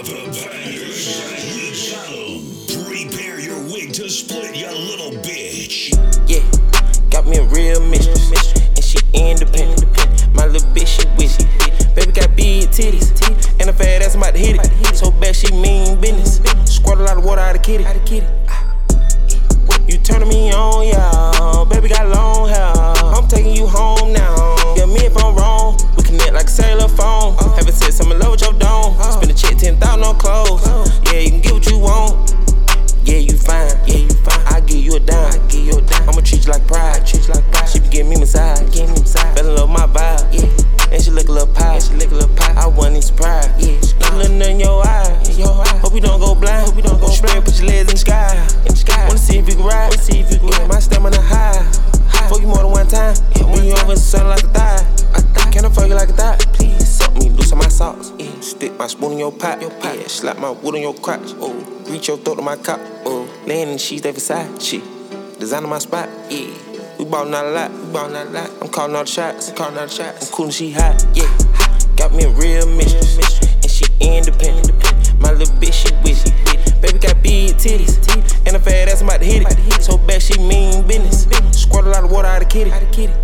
the bangers. We got 'em. Prepare your wig to split, you little bitch. Yeah, got me a real mistress, and she independent. My little bitch, she with it. Baby got big titties, and a fat ass, I'm about to hit it. So bad, she mean business. Squirt a lot of water out of kitty. You turning me on, yeah. Baby got long hair. I'm taking you home now. Yeah, me if I'm wrong, we connect like a cellular phone. Having sex, I'm in love with your dome. Spend a check, 10,000 on clothes. Yeah, you can get what you want. Yeah, you fine. I give you a dime. I'ma treat you like pride. She be giving me massage. Fell in love with my vibe. Yeah, and she look a little pie. I wasn't even surprised. Yeah, got a little nut in your eye. Hope you don't go blind. Spread, put your legs in the sky. Wanna see if you can ride. Yeah, my stamina high. Fuck you more than one time. When you over, sound like a thigh. Can I fuck you like a thigh? Please suck me, loosen my socks. Stick my spoon in your pot. Yeah, slap my wood on your crotch. Oh, reach your throat to my cock. Oh, laying in the sheets, they Versace. Designing my spot. Yeah, we ballin' out a lot. I'm calling all the shots. I'm cool and she hot. Yeah, got me a real mistress, and she independent. My little bitch, she with it. Baby got big titties, and a fat ass, I'm about to hit it. So bad, she mean business. Squirt a lot of water out of kitty.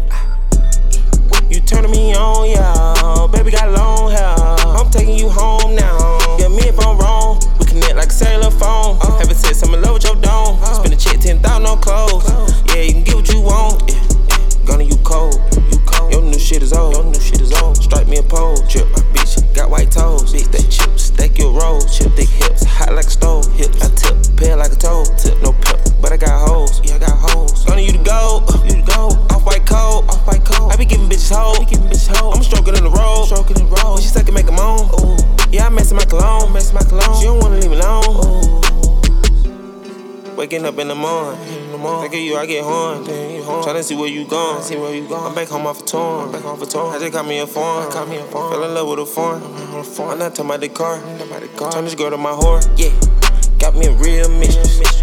You turning me on, yeah. Baby got long hair. I'm taking you home now. Yeah, me if I'm wrong, we connect like a cellular phone. Having sex, I'm in love with your dome. Spend a check, 10,000 on clothes. Yeah, you can get what you want. Gonna you cold. Your new shit is old. Strike me a pole. Trip my bitch, got white toes. Big that chip, stack your rolls. Chip thick hips, hot like a stove. Hips, I tip, pale like a toe. Tip no pimp, but I got hoes. Yeah, I got hoes. Gonna you to go. Off white coat. I be giving bitches hoes. I'm stroking in the road. When she suck it, make a moan. Yeah, I messin' my cologne. She don't wanna leave me alone. Waking up in the morning. Think of you, I get horn. Tryna see where you going. I'm back home off a tour. I just got me a phone. Fell in love with a foreign. I'm not talking about the car. Turn this girl to my whore. Yeah, got me a real mistress,